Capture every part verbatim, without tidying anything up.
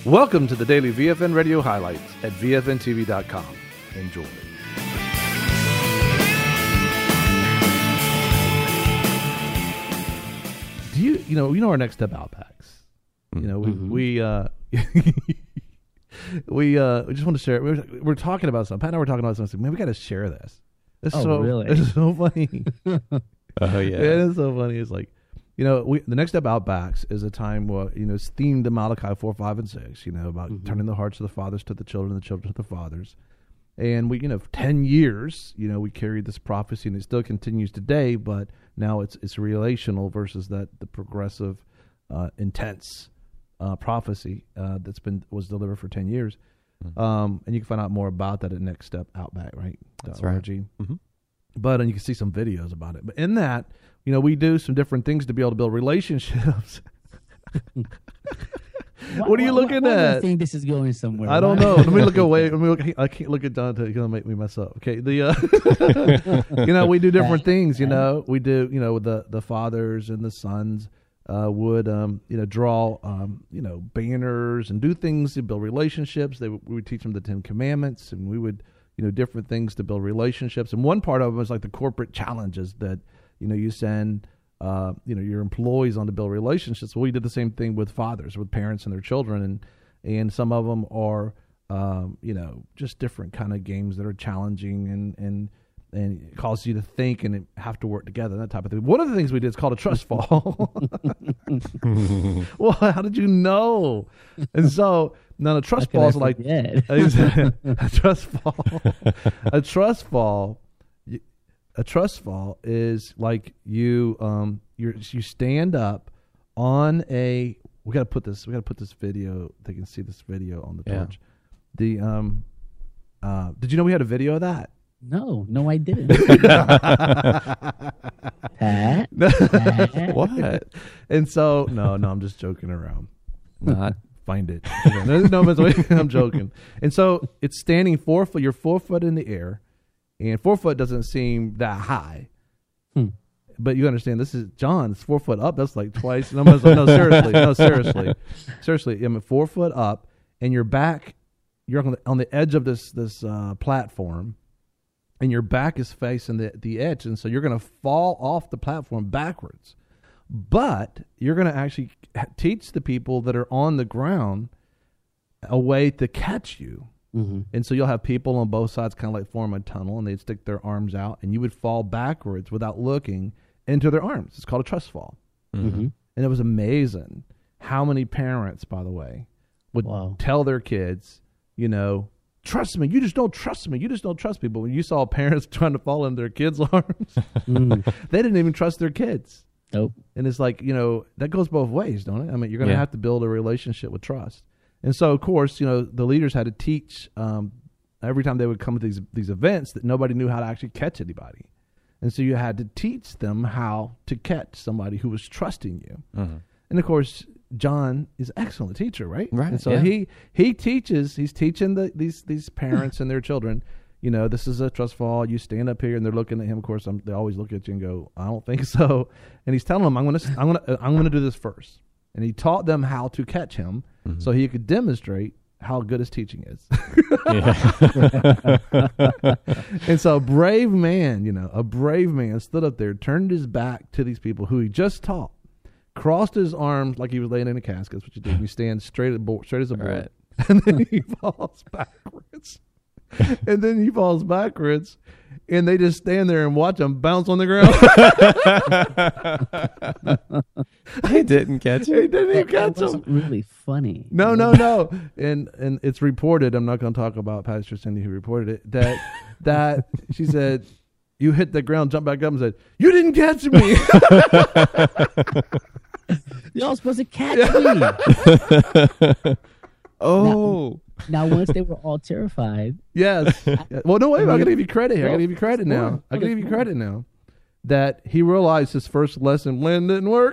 Welcome to the daily V F N Radio highlights at V F N T V dot com. Enjoy. Do you, you know, you know our Next Step Outbacks. You know, we, Mm-hmm. we, uh, we, uh, we just want to share. We're, we're talking about something. Pat and I were talking about something. Man, we got to share this. It's Oh, so, really? It's so funny. Oh, yeah. It is so funny. It's like, you know, we, the Next Step Outbacks is a time where, you know, it's themed to Malachi four, five, and six, you know, about Mhm. turning the hearts of the fathers to the children, and the children to the fathers. And we, you know, for ten years, you know, we carried this prophecy, and it still continues today, but now it's it's relational versus that the progressive, uh, intense uh, prophecy uh, that's been was delivered for ten years. Mhm. Um, and you can find out more about that at Next Step Outback, right? That's right. .org. Mm-hmm. But and you can see some videos about it. But in that, you know, we do some different things to be able to build relationships. What are you looking why, why do I at? think this is going somewhere. I don't Why- know. Let me look away. Let me look. I can't look at Dante. He's gonna make me mess up. Okay. The uh, you know, we do different things. You know, we do. You know, the the fathers and the sons uh, would um, you know draw um, you know banners and do things to build relationships. They would, we would teach them the Ten Commandments, and we would you know different things to build relationships. And one part of them is like the corporate challenges that you know you send. Uh, you know, your employees on to build relationships. Well, we did the same thing with fathers, with parents and their children, and and some of them are, um, you know, just different kind of games that are challenging and and and it causes you to think and have to work together, that type of thing. One of the things we did is called a trust fall. Well, how did you know? And so now the trust How could I falls like forget? a trust fall. A trust fall. A trust fall is like you um you you stand up on a we got to put this we got to put this video they can see this video on the Yeah. torch. The um uh did you know we had a video of that? No, no, I didn't. Pat, Pat. What? And so no no I'm just joking around. Not. Find it. no, no, no, I'm joking. And so it's standing four foot. You're four foot in the air. And four foot doesn't seem that high. Hmm. But you understand, this is John. It's four foot up. That's like twice. No, no, seriously. No, seriously. Seriously. I mean, four foot up, and your back, you're on the, on the edge of this this uh, platform, and your back is facing the, the edge. And so you're going to fall off the platform backwards. But you're going to actually teach the people that are on the ground a way to catch you. Mm-hmm. And so you'll have people on both sides kind of like form a tunnel, and they'd stick their arms out, and you would fall backwards without looking into their arms. It's called a trust fall. Mm-hmm. And it was amazing how many parents, by the way, would Wow. tell their kids, you know, trust me. You just don't trust me. You just don't trust me. But when you saw parents trying to fall in their kids' arms, Mm. they didn't even trust their kids. Nope. And it's like, you know, that goes both ways, don't it? I mean, you're going to Yeah. have to build a relationship with trust. And so, of course, you know, the leaders had to teach um, every time they would come to these these events that nobody knew how to actually catch anybody. And so you had to teach them how to catch somebody who was trusting you. Mm-hmm. And, of course, John is an excellent teacher, right? Right, And so yeah. he he teaches, he's teaching the, these these parents and their children, you know, this is a trust fall. You stand up here, and they're looking at him. Of course, I'm, they always look at you and go, I don't think so. And he's telling them, I'm going to I'm going to I'm going to do this first. And he taught them how to catch him, Mm-hmm. so he could demonstrate how good his teaching is. Yeah. And so a brave man, you know, a brave man stood up there, turned his back to these people who he just taught, crossed his arms like he was laying in a casket. That's what you do. You stand straight, at board, straight as a board. Right. And then he falls backwards. And then he falls backwards, and they just stand there and watch him bounce on the ground. I didn't catch He it. didn't even That, catch that wasn't him. really funny. No, no, no. And and it's reported, I'm not going to talk about Pastor Cindy who reported it, that that she said, you hit the ground, jumped back up and said, you didn't catch me. Y'all supposed to catch me. Oh. Now, once they were all terrified, Yes. Well, no, wait, I'm going to give you credit here. I'm going to give you credit now. Sure. I'm going to give you credit now. That he realized his first lesson plan didn't work.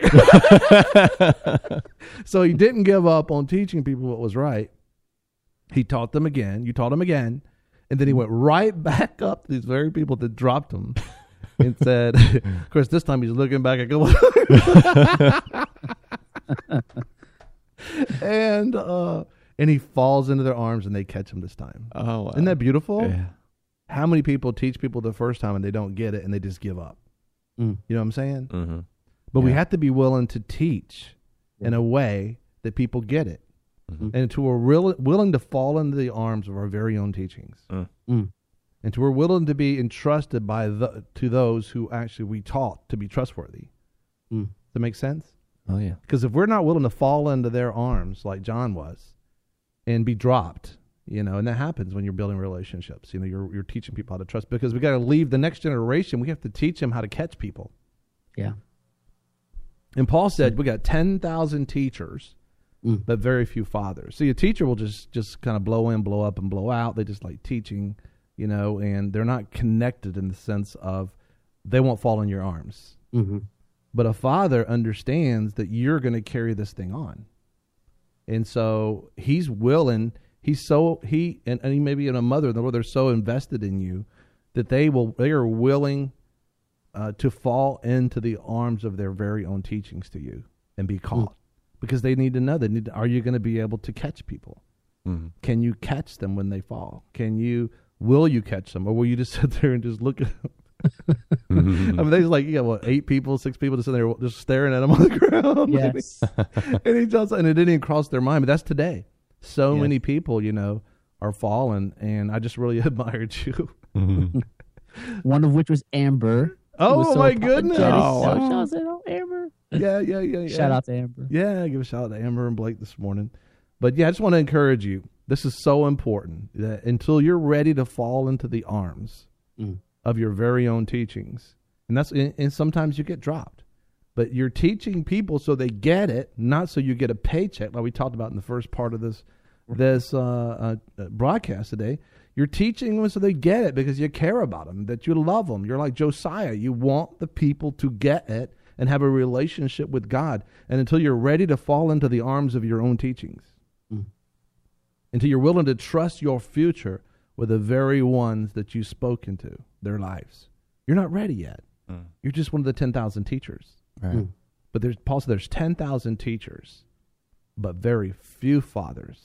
So he didn't give up on teaching people what was right. He taught them again. You taught him again. And then he went right back up to these very people that dropped him and said, of course, this time he's looking back at go. And uh, and he falls into their arms and they catch him this time. Oh, wow. Isn't that beautiful? Yeah. How many people teach people the first time and they don't get it and they just give up? Mm. You know what I'm saying? Mm-hmm. But we Yeah. have to be willing to teach Yeah. in a way that people get it. Mhm. And to are real, willing to fall into the arms of our very own teachings. Mm. Mm. And to we're willing to be entrusted by the, to those who actually we taught to be trustworthy. Mm. Does that make sense? Oh, yeah. Because if we're not willing to fall into their arms like John was and be dropped, you know, and that happens when you're building relationships. You know, you're you're teaching people how to trust because we got to leave the next generation. We have to teach them how to catch people. Yeah. And Paul said we got ten thousand teachers, Mm. but very few fathers. See, a teacher will just just kind of blow in, blow up, and blow out. They just like teaching, you know, and they're not connected in the sense of they won't fall in your arms. Mm-hmm. But a father understands that you're going to carry this thing on. And so he's willing, he's so, he, and, and he maybe in a mother in the Lord, they're so invested in you that they will, they are willing uh, to fall into the arms of their very own teachings to you and be caught. Because they need to know, they need to, are you going to be able to catch people? Mm-hmm. Can you catch them when they fall? Can you, will you catch them? Or will you just sit there and just look at them? I mean, there's like, you got what, eight people, six people just sitting there just staring at him on the ground. Yes. and he just, and it didn't even cross their mind, but that's today. So Yes. many people, you know, are fallen, and I just really admired you. Mm-hmm. One of which was Amber. who Oh, was so my goodness. apologetic. Oh, So wow. Sean said, "Oh, Amber." yeah, yeah, yeah, yeah. Shout out to Amber. Yeah, give a shout out to Amber and Blake this morning. But yeah, I just want to encourage you. This is so important that until you're ready to fall into the arms Mm. of your very own teachings, and that's and, and sometimes you get dropped, but you're teaching people so they get it, not so you get a paycheck, like we talked about in the first part of this this uh, uh, broadcast today. You're teaching them so they get it because you care about them, that you love them. You're like Josiah. You want the people to get it and have a relationship with God. And until you're ready to fall into the arms of your own teachings, Mm. until you're willing to trust your future with the very ones that you spoke into their lives, you're not ready yet. Mm. You're just one of the ten thousand teachers. Right. Mm. But there's Paul said there's ten thousand teachers, but very few fathers.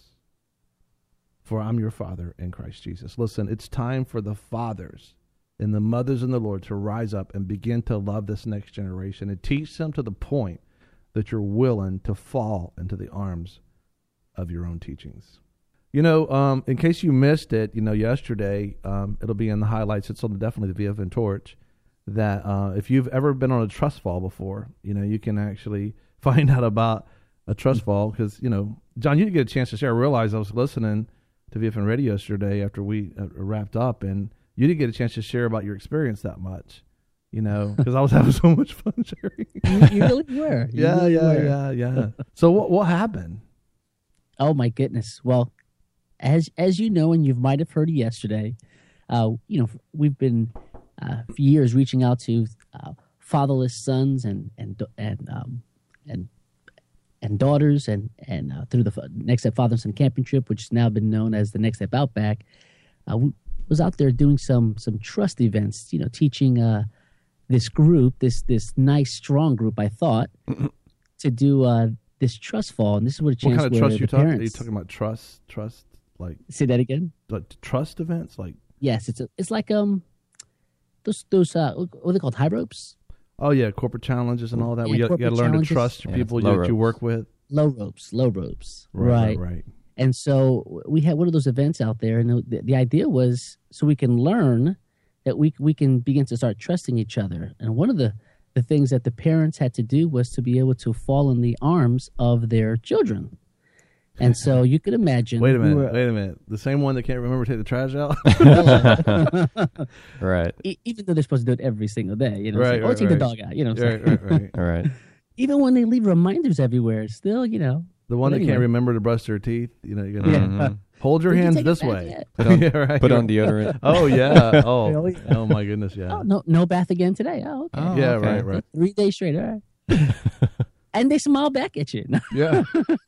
For I'm your father in Christ Jesus. Listen, it's time for the fathers and the mothers in the Lord to rise up and begin to love this next generation and teach them to the point that you're willing to fall into the arms of your own teachings. You know, um, in case you missed it, you know, yesterday, um, it'll be in the highlights. It's on the, definitely the V F N Torch. That uh, if you've ever been on a trust fall before, you know, you can actually find out about a trust fall because, you know, John, you didn't get a chance to share. I realized I was listening to V F N Radio yesterday after we uh, wrapped up, and you didn't get a chance to share about your experience that much, you know, because I was having so much fun sharing. You, you really were. You yeah, really yeah, were. yeah, yeah. So what what happened? Oh my goodness. Well, as as you know, and you might have heard yesterday, uh, you know, we've been uh, for years reaching out to uh, fatherless sons and and and um, and and daughters, and and uh, through the Next Step Father and Son camping trip, which has now been known as the Next Step Outback, uh, we was out there doing some some trust events. You know, teaching uh, this group, this this nice strong group, I thought, to do uh, this trust fall, and this is what a chance What kind of where trust the you talking? Are you parents- talking about trust, trust, like, Say that again. like trust events, like? Yes, it's a, it's like um those those uh what are they called, high ropes, Oh yeah, corporate challenges and all that. Yeah, we got, corporate to learn to challenges. trust your Yeah, people low that you ropes. work with. low ropes, low ropes, Right, right, right. And so we had one of those events out there, and the, the idea was so we can learn that we we can begin to start trusting each other. And one of the the things that the parents had to do was to be able to fall in the arms of their children. And so you could imagine. Wait a we minute, were- wait a minute. The same one that can't remember to take the trash out. Right. e- even though they're supposed to do it every single day, you know, Right, it's like, right, or take the right. dog out, you know. What I'm right, saying? right, right. All right. Even when they leave reminders everywhere, still, you know. The one But that can't anyway. remember to brush their teeth. You know, you're gonna Yeah. Mhm. hold your Did you hands take it this back way. yet? Put on, Yeah, right. put on deodorant. Oh yeah. Oh, Really? oh my goodness. Yeah. Oh, no, no bath again today. Oh, okay. Oh, yeah. okay. Right. Right. Three days straight. All right. And they smile back at you. Yeah.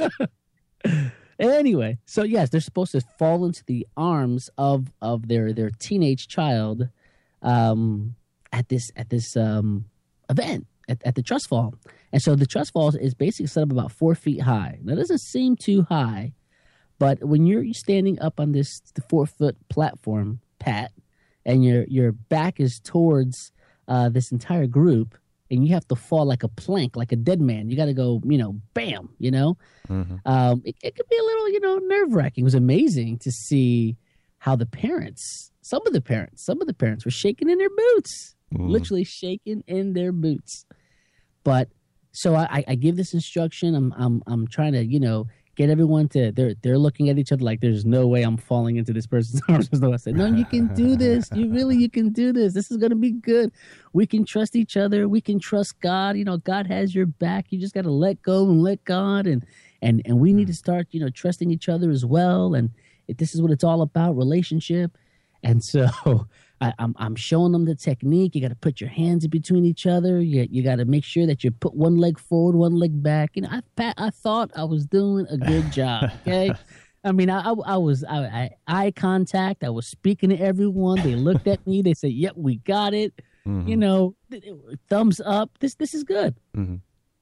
Anyway, so yes, they're supposed to fall into the arms of of their their teenage child um, at this at this um, event at, at the trust fall. And so the trust fall is basically set up about four feet high. That doesn't seem too high, But when you're standing up on this the four foot platform, Pat, and your your back is towards uh, this entire group, and you have to fall like a plank, like a dead man. You got to go, you know, bam, you know. Mm-hmm. Um, it, it could be a little, you know, nerve wracking. It was amazing to see how the parents, some of the parents, some of the parents were shaking in their boots, Mm. literally shaking in their boots. But so I, I give this instruction. I'm I'm I'm trying to, you know, get everyone to they're they're looking at each other like there's no way I'm falling into this person's arms. So I said, no, you can do this. You really you can do this. This is gonna be good. We can trust each other. We can trust God. You know, God has your back. You just gotta let go and let God, and and and we need to start, you know, trusting each other as well. And if this is what it's all about, relationship. And so I, I'm I'm showing them the technique. You got to put your hands in between each other. You you got to make sure that you put one leg forward, one leg back. You know, I pat, I thought I was doing a good job. Okay, I mean, I I, I was I, I eye contact. I was speaking to everyone. They looked at me. They said, "Yep, we got it." Mm-hmm. You know, th- thumbs up. This this is good. Mm-hmm.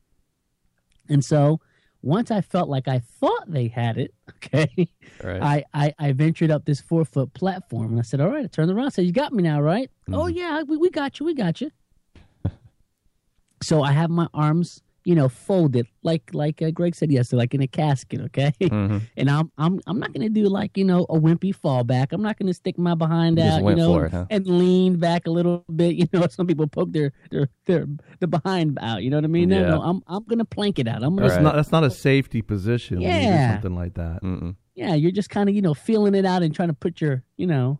And so once I felt like I thought they had it, okay, Right. I, I, I ventured up this four foot platform and I said, all right, I turned around. I said, you got me now, right? Mhm. Oh, yeah, we, we got you. We got you. So I have my arms, you know, folded like like uh, Greg said yesterday, like in a casket, okay? Mm-hmm. And I'm I'm I'm not gonna do like, you know, a wimpy fallback. I'm not gonna stick my behind You just out, you went know, for it, huh? and lean back a little bit. You know, some people poke their their their the behind out. You know what I mean? No, Yeah. no, I'm I'm gonna plank it out. I'm gonna That's Right. not that's not a safety position when you do Yeah. something like that. Mm-mm. yeah, you're just kind of, you know, feeling it out and trying to put your, you know,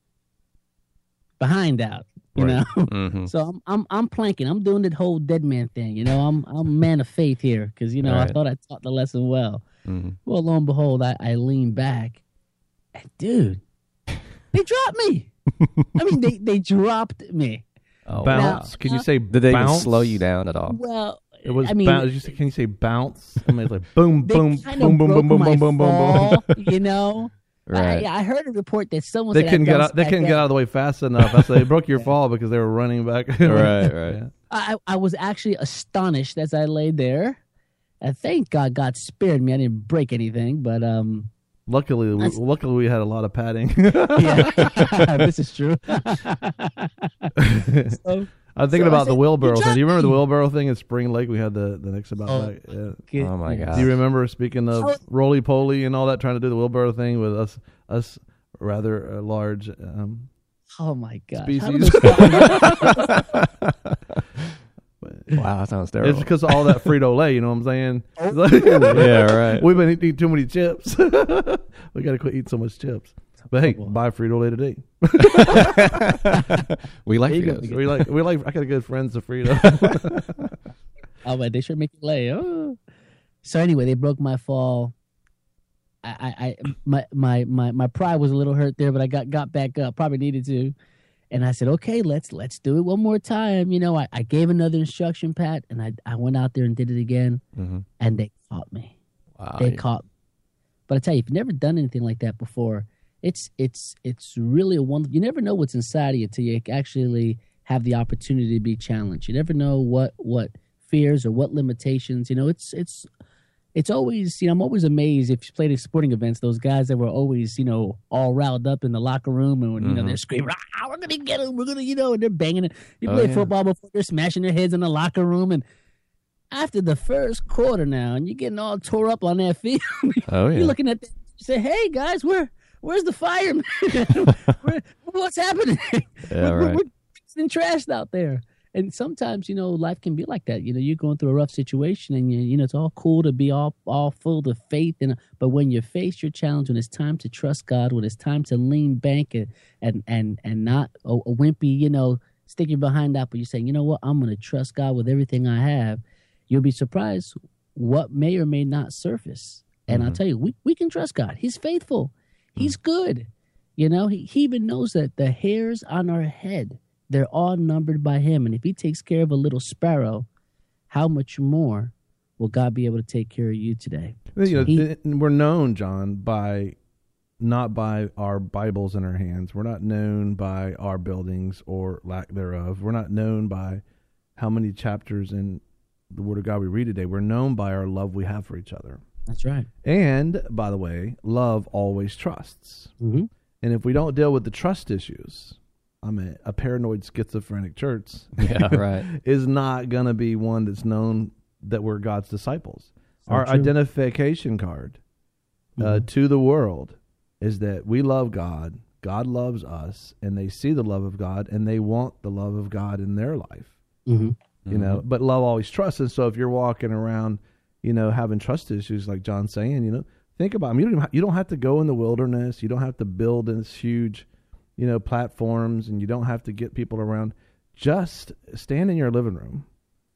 behind out, you Right. know. Mm-hmm. So I'm I'm I'm planking. I'm doing the whole dead man thing. You know, I'm I'm a man of faith here because you know I Right. thought I taught the lesson well. Mm-hmm. Well, lo and behold, I, I lean back, and dude, they dropped me. I mean, they they dropped me. Oh, Bounce. wow. Can you say Did they even bounce? slow you down at all? Well, It was I mean, bounce. Did you say, can you say bounce? I mean, it's like boom, they boom, kind boom, of boom, broke boom, boom, my boom, boom, boom, boom. fall, you know. Right. I, I heard a report that someone They said I couldn't get bounced out. They back couldn't up. get out of the way fast enough. I said they broke your fall because they were running back. Right, right. Yeah. I, I was actually astonished as I lay there. And thank God God spared me. I didn't break anything, but um, Luckily, we, That's- luckily we had a lot of padding. yeah, this is true. So, I'm thinking So I about the said, wheelbarrow "You thing. Do you remember the dropped me." wheelbarrow thing in Spring Lake? We had the, the next about Oh. that. Yeah. good- Oh, my yeah. God. Do you remember, speaking of Oh. roly poly and all that, trying to do the wheelbarrow thing with us, us rather uh, large um, Oh my God! species? Wow, that sounds It's terrible. because of all that Frito Lay. You know what I'm saying? Yeah, right. We've been eating too many chips. We got to quit eating so much chips. But hey, Oh, boy. buy Frito Lay today. We like There you go. Fritos. we like we like. I got good friends of Frito. Oh, but they sure make you lay. Oh. So anyway, they broke my fall. I, I, I my, my, my, my pride was a little hurt there, but I got, got back up. Probably needed to, and I said, "Okay, let's let's do it one more time." You know, I, I gave another instruction, Pat, and I I went out there and did it again, Mm-hmm. and they caught me. Wow. They yeah. caught. But I tell you, if you've never done anything like that before, it's it's it's really a wonderful. You never know what's inside of you until you actually have the opportunity to be challenged. You never know what what fears or what limitations. You know, it's it's it's always, you know, I'm always amazed if you played at sporting events, those guys that were always, you know, all riled up in the locker room and when, you know, Mhm. they're screaming, ah, we're gonna get them, we're gonna, you know, and they're banging it. You Oh, play yeah. football before, they're smashing their heads in the locker room, and after the first quarter now, and you're getting all tore up on that field, Oh, yeah. you're looking at, the, you say, hey guys, where where's the fireman? Where, what's happening? Yeah, we're, right. we're getting trashed out there. And sometimes, you know, life can be like that. You know, you're going through a rough situation, and you, you know, it's all cool to be all all full of faith, and but when you face your challenge, when it's time to trust God, when it's time to lean back and and and, and not a, a wimpy, you know, stick your behind out, but you say, you know what, I'm going to trust God with everything I have. You'll be surprised what may or may not surface. And I'll Mhm. tell you, we we can trust God. He's faithful. He's good. You know, he, he even knows that the hairs on our head, they're all numbered by him. And if he takes care of a little sparrow, how much more will God be able to take care of you today? You know, He- th- we're known, John, by not by our Bibles in our hands. We're not known by our buildings or lack thereof. We're not known by how many chapters in the Word of God we read today. We're known by our love we have for each other. That's right. And, by the way, love always trusts. Mm-hmm. And if we don't deal with the trust issues, I mean, a paranoid schizophrenic church Yeah, right. is not going to be one that's known that we're God's disciples. So Our true. identification card uh, Mhm. to the world is that we love God, God loves us, and they see the love of God, and they want the love of God in their life. Mm-hmm. You know, but love always trusts. And so if you're walking around, you know, having trust issues like John's saying, you know, think about them. You don't, even ha- you don't have to go in the wilderness. You don't have to build this huge, you know, platforms, and you don't have to get people around. Just stand in your living room,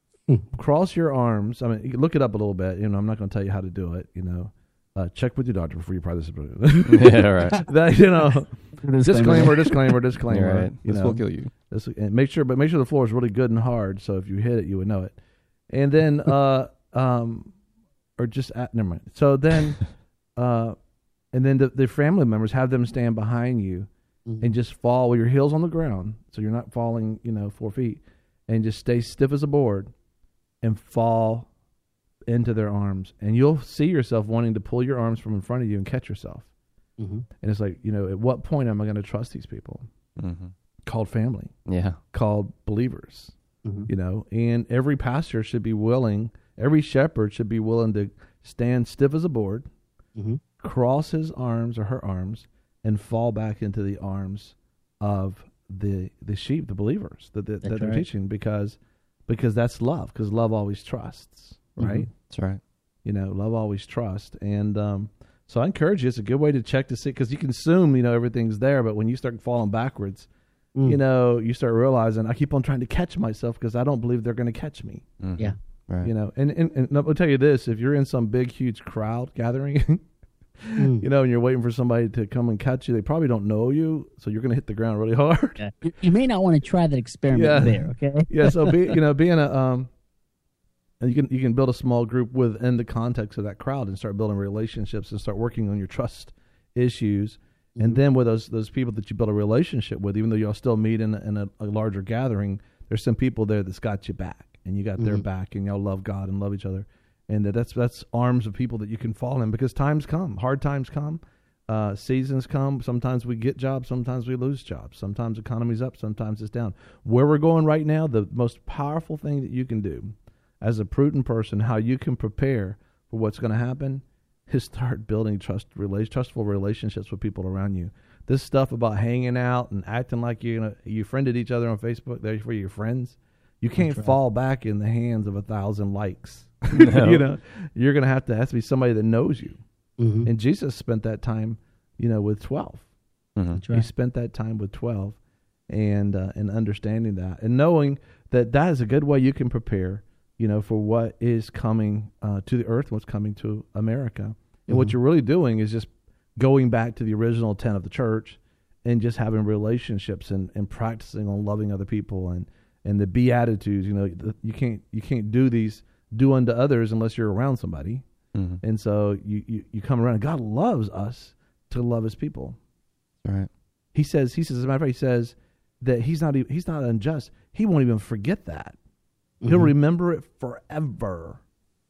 cross your arms. I mean, you can look it up a little bit. You know, I'm not going to tell you how to do it, you know. Uh, check with your doctor before you participate. Yeah, right. That, you know, disclaimer, disclaimer, disclaimer. You're right. You This know. will kill you. This, and make sure, but make sure the floor is really good and hard. So if you hit it, you would know it. And then, uh, um, or just at, never mind. So then, uh, and then the, the family members have them stand behind you Mhm. and just fall with your heels on the ground, so you're not falling, you know, four feet, and just stay stiff as a board, and fall into their arms, and you'll see yourself wanting to pull your arms from in front of you and catch yourself. Mm-hmm. And it's like, you know, at what point am I going to trust these people? Mm-hmm. Called family, Yeah. called believers. Mm-hmm. You know, and every pastor should be willing, every shepherd should be willing to stand stiff as a board, Mm-hmm. cross his arms or her arms, and fall back into the arms of the the sheep, the believers that, that, that That's they're right. teaching, because because that's love, because love always trusts, right? Mhm. That's right. You know, love always trusts. And um, so I encourage you, it's a good way to check to see, because you can assume, you know, everything's there, but when you start falling backwards, Mm. you know, you start realizing, I keep on trying to catch myself because I don't believe they're going to catch me. Mhm. Yeah. Right. You know, and, and, and I'll tell you this, if you're in some big, huge crowd gathering, Mm. you know, and you're waiting for somebody to come and catch you, they probably don't know you, so you're going to hit the ground really hard. Yeah. You, you may not want to try that experiment Yeah. there, okay? Yeah, so be, you know, being a, um, and you can, you can build a small group within the context of that crowd and start building relationships and start working on your trust issues. And Mhm. then with those those people that you build a relationship with, even though y'all still meet in, a, in a, a larger gathering, there's some people there that's got you back, and you got their Mhm. back, and y'all love God and love each other, and that that's that's arms of people that you can fall in, because times come, hard times come, uh, seasons come. Sometimes we get jobs, sometimes we lose jobs, sometimes the economy's up, sometimes it's down. Where we're going right now, the most powerful thing that you can do as a prudent person, how you can prepare for what's going to happen, is start building trust, rela- trustful relationships with people around you. This stuff about hanging out and acting like you know, you friended each other on Facebook, they're for your friends. You can't right. fall back in the hands of a thousand likes. No. You know, you're going to have to have to be somebody that knows you. Mhm. And Jesus spent that time, you know, with twelve. Mhm. That's He right. spent that time with twelve, and uh, and understanding that and knowing that that is a good way you can prepare, you know, for what is coming uh, to the earth, what's coming to America. And what Mhm. you're really doing is just going back to the original intent of the church and just having relationships and, and practicing on loving other people and, and the Beatitudes. You know, the, you can't you can't do these do unto others unless you're around somebody. Mhm. And so you, you, you come around, and God loves us to love his people. All right. He says, he says, as a matter of fact, he says that he's not, e- he's not unjust. He won't even forget that. He'll Mhm. remember it forever.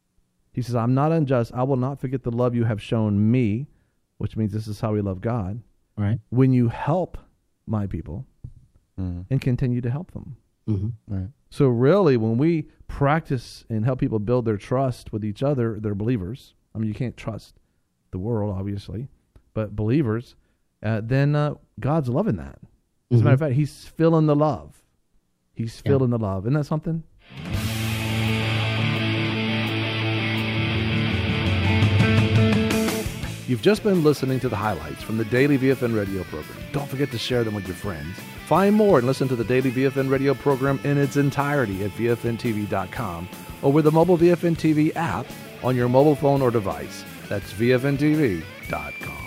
He says, I'm not unjust. I will not forget the love you have shown me, which means this is how we love God, Right. when you help my people Mhm. and continue to help them. Mm-hmm. Right. So really, when we practice and help people build their trust with each other, they're believers. I mean, you can't trust the world, obviously, but believers, uh, then uh, God's loving that. As a matter of fact, he's filling the love. He's Yeah. filling the love. Isn't that something? You've just been listening to the highlights from the Daily V F N radio program. Don't forget to share them with your friends. Find more and listen to the Daily V F N radio program in its entirety at V F N T V dot com or with the mobile V F N T V app on your mobile phone or device. That's V F N T V dot com.